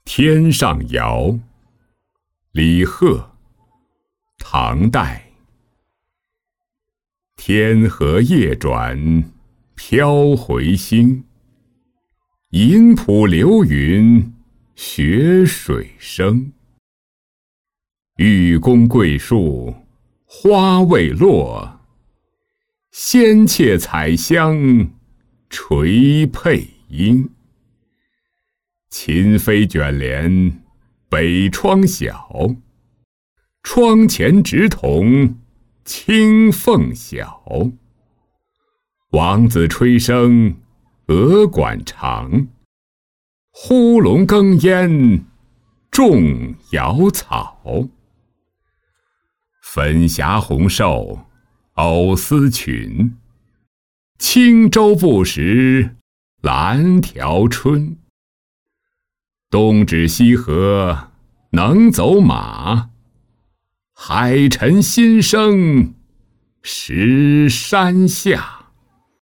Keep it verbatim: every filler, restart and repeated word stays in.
天上瑶，李贺，唐代。天河夜转飘回星，银浦流云雪水声。玉宫桂树花未落，仙妾采香垂佩缨。秦飞卷帘北窗晓，窗前直筒清凤晓。王子吹笙鹅管长，呼龙耕烟众瑶草。粉霞红瘦藕丝裙，轻舟不识蓝条春。东指西河能走马，海沉新生石山下。